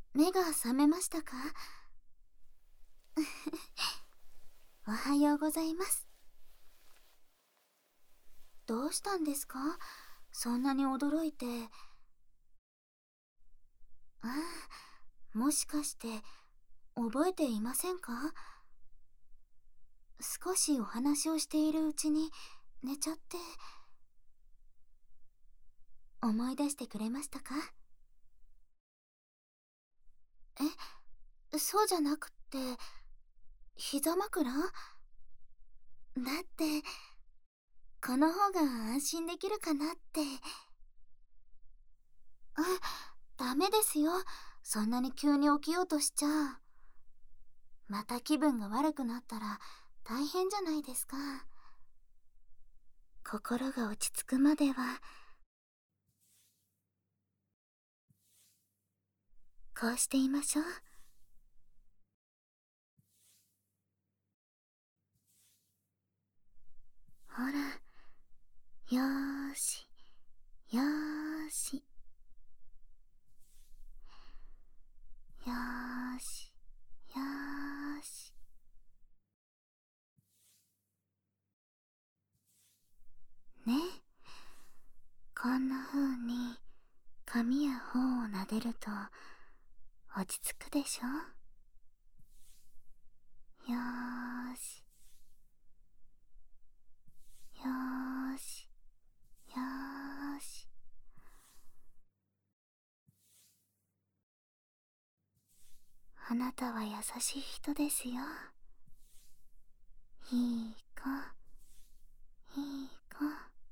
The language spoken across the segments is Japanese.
目が覚めましたか？おはようございます。どうしたんですか？そんなに驚いて。ああ、もしかして覚えていませんか？少しお話をしているうちに寝ちゃって。思い出してくれましたか？そうじゃなくって、膝枕？だって、この方が安心できるかなって。ダメですよ。そんなに急に起きようとしちゃ。また気分が悪くなったら大変じゃないですか。心が落ち着くまでは、こうしていましょう。ほら、よーし、よーし、よーし、よーし。ね。こんな風に髪や頬を撫でると落ち着くでしょ？よーし、よーし、よーし。あなたは優しい人ですよ。いい子、いい子。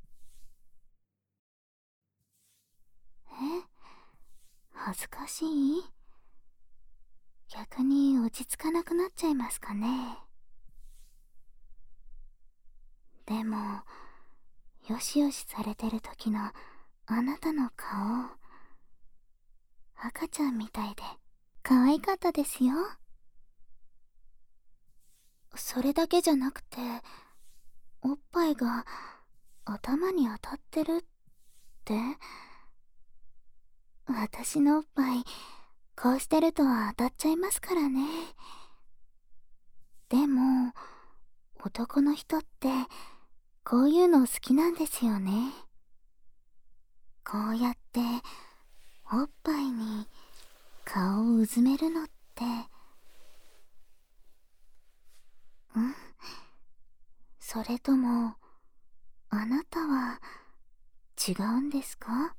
恥ずかしい？逆に落ち着かなくなっちゃいますかね。でも、よしよしされてる時のあなたの顔、赤ちゃんみたいで可愛かったですよ。それだけじゃなくて、おっぱいが頭に当たってるって？私のおっぱい、こうしてると当たっちゃいますからね。でも、男の人ってこういうの好きなんですよね。こうやっておっぱいに顔をうずめるのって、それともあなたは違うんですか？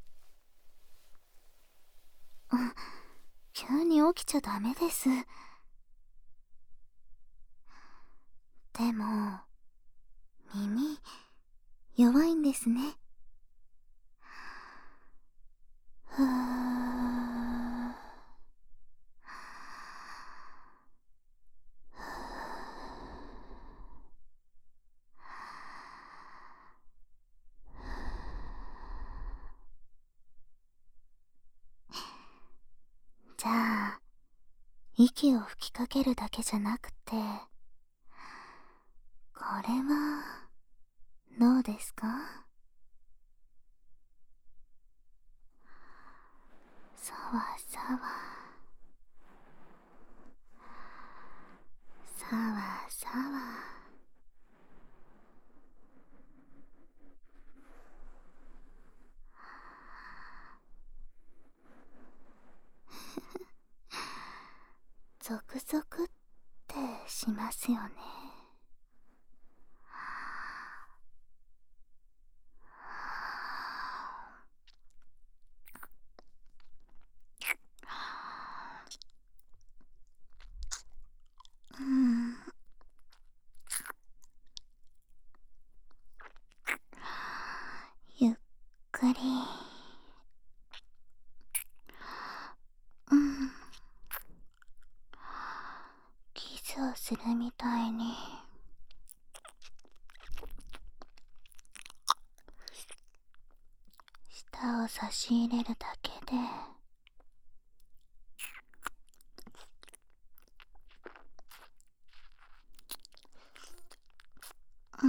急に起きちゃダメです。でも、耳弱いんですね。ふー。じゃあ、息を吹きかけるだけじゃなくて、これはどうですか？さわさわ、さわさわ。ゾクゾクってしますよね。うん、ゆっくり。うん、キスをするみたいに。舌を差し入れるだけで、うん、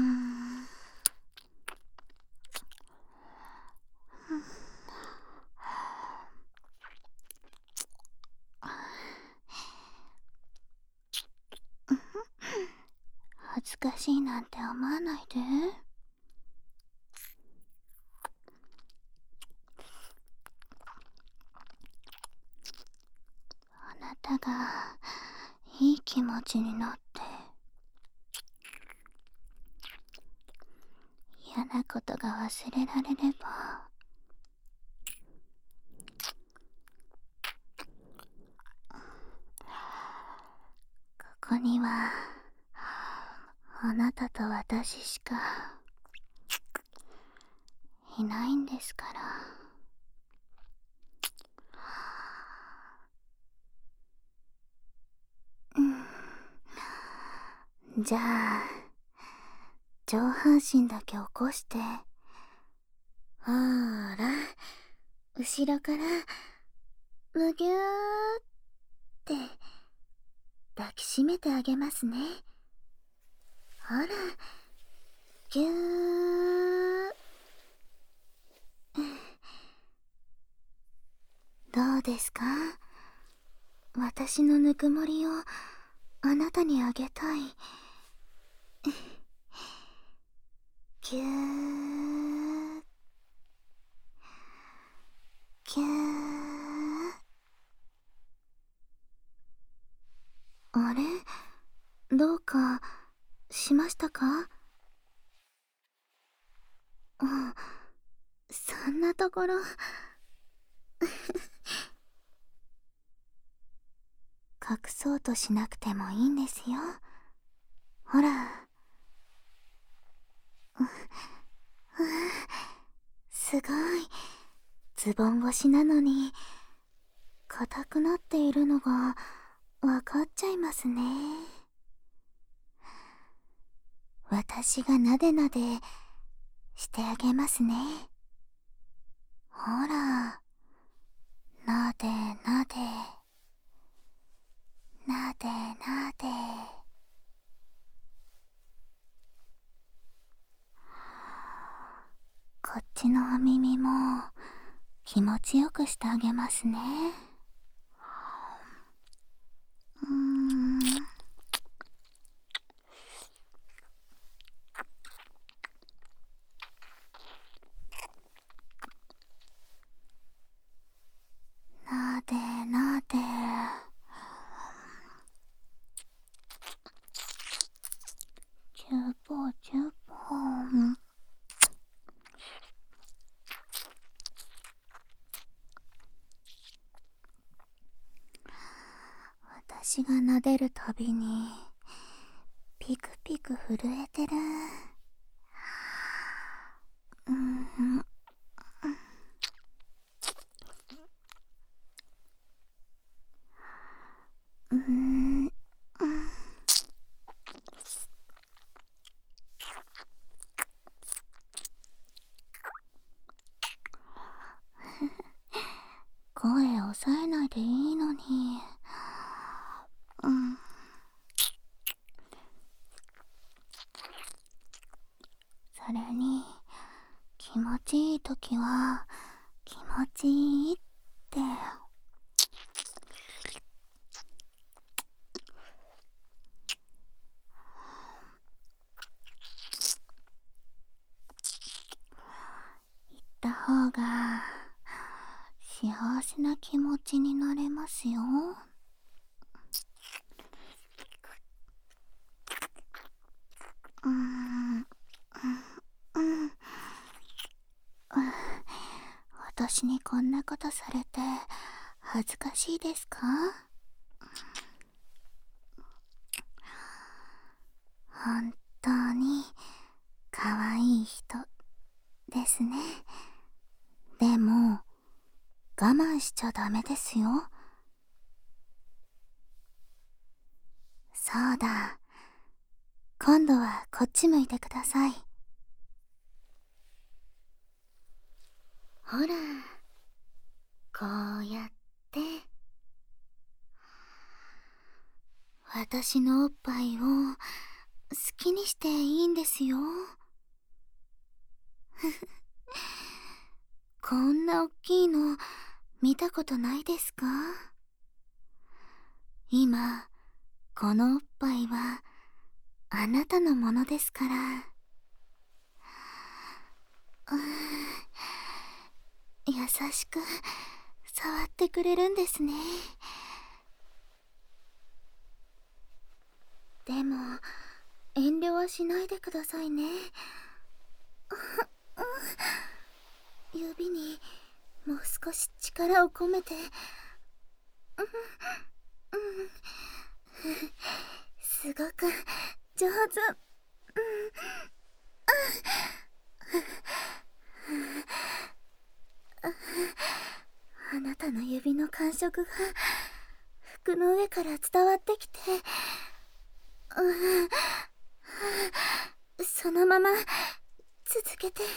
恥ずかしいなんて思わないで。あなたがいい気持ちになって嫌なことが忘れられれば、ここにはあなたと私しかいないんですから。じゃあ上半身だけ起こして、ほーら後ろからむぎゅーって抱きしめてあげますね。ほらぎゅー。どうですか？私のぬくもりをあなたにあげたい。ぎゅーぎゅー。あれ？どうかしましたか？うん、そんなところ隠そうとしなくてもいいんですよ。ほら。すごい。ズボン越しなのに硬くなっているのがわかっちゃいますね。私がなでなでしてあげますね。ほら、なでなでなでなで。こっちのお耳も気持ちよくしてあげますね。なでなで。チュポチュポ。私が撫でるたびにピクピク震えてる。声抑えないでいいのに。それに気持ちいいときは気持ちいいって言った方が幸せな気持ちになれますよ。私にこんなことされて恥ずかしいですか？本当に可愛い人ですね。でも我慢しちゃダメですよ。そうだ、今度はこっち向いてください。ほら、こうやって私のおっぱいを好きにしていいんですよ。こんなおっきいの見たことないですか？今このおっぱいはあなたのものですから。優しく触ってくれるんですね。でも遠慮はしないでくださいね。指にもう少し力を込めて。すごく上手。あなたの指の感触が服の上から伝わってきて、そのまま続けて。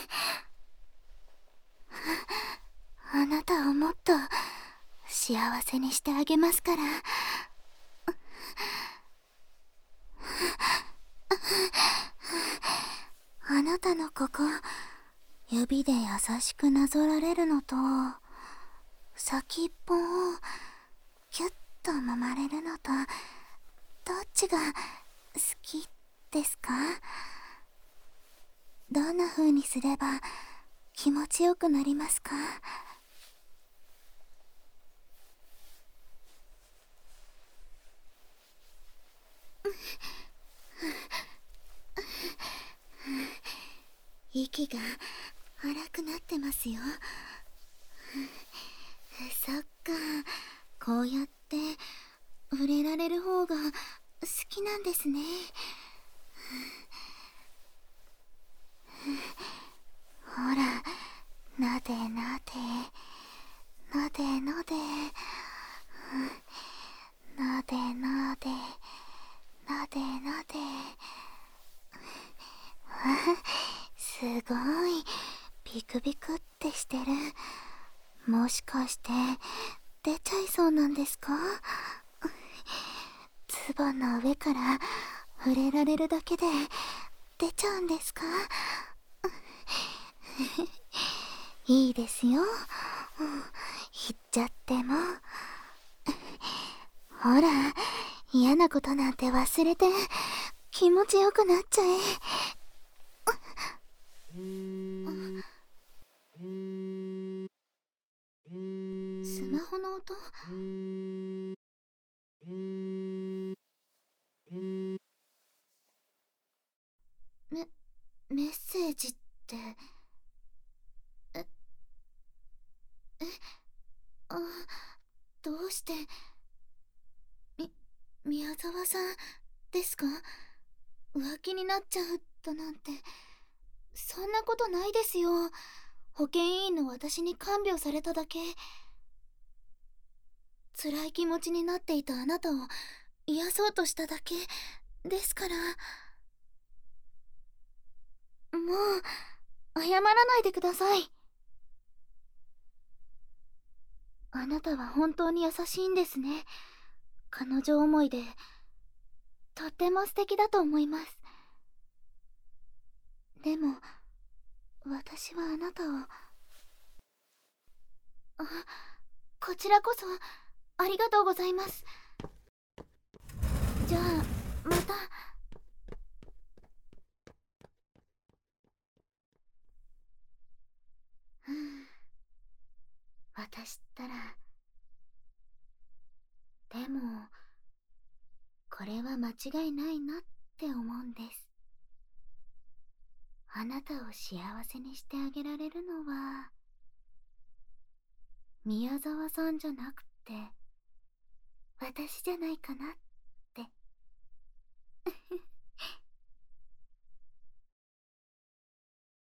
あなたをもっと幸せにしてあげますから。あなたのここ、指で優しくなぞられるのと、先っぽをキュッと揉まれるのと、どっちが好きですか？どんな風にすれば気持ちよくなりますか？息が荒くなってますよ。そっか、こうやって触れられる方が好きなんですね。ほら、なでなで、なでなで、なでなで、なでなで。すごいビクビクってしてる。もしかして出ちゃいそうなんですか？ズボンの上から触れられるだけで出ちゃうんですか？いいですよ、言っちゃっても。ほら、嫌なことなんて忘れて気持ちよくなっちゃえ。スマホの音。メッセージって。えあ、どうして。宮沢さんですか？浮気になっちゃうだなんて、そんなことないですよ。保健委員の私に看病されただけ。辛い気持ちになっていたあなたを癒そうとしただけですから。もう謝らないでください。あなたは本当に優しいんですね。彼女思いでとっても素敵だと思います。でも私はあなたを。あ、こちらこそありがとうございます。じゃあまた。私ったら。でもこれは間違いないなって思うんです。あなたを幸せにしてあげられるのは宮沢さんじゃなくて私じゃないかなって。